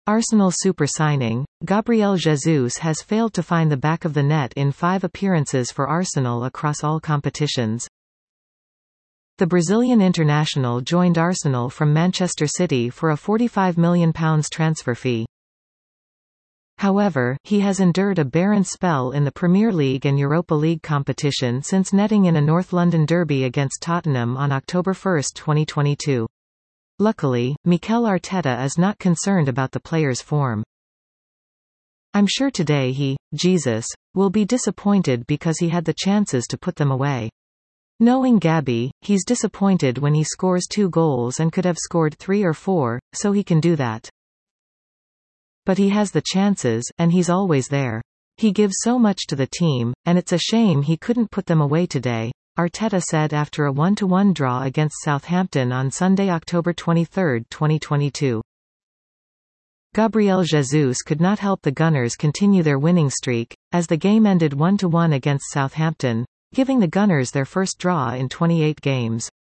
Arsenal super signing, Gabriel Jesus has failed to find the back of the net in 5 appearances for Arsenal across all competitions. The Brazilian international joined Arsenal from Manchester City for a £45 million transfer fee. However, he has endured a barren spell in the Premier League and Europa League competition since netting in a North London derby against Tottenham on October 1, 2022. Luckily, Mikel Arteta is not concerned about the player's form. "I'm sure today Jesus, will be disappointed because he had the chances to put them away. Knowing Gabby, he's disappointed when he scores 2 goals and could have scored 3 or 4, so he can do that. But he has the chances, and he's always there. He gives so much to the team, and it's a shame he couldn't put them away today," Arteta said after a 1-1 draw against Southampton on Sunday, October 23, 2022. Gabriel Jesus could not help the Gunners continue their winning streak, as the game ended 1-1 against Southampton, giving the Gunners their first draw in 28 games.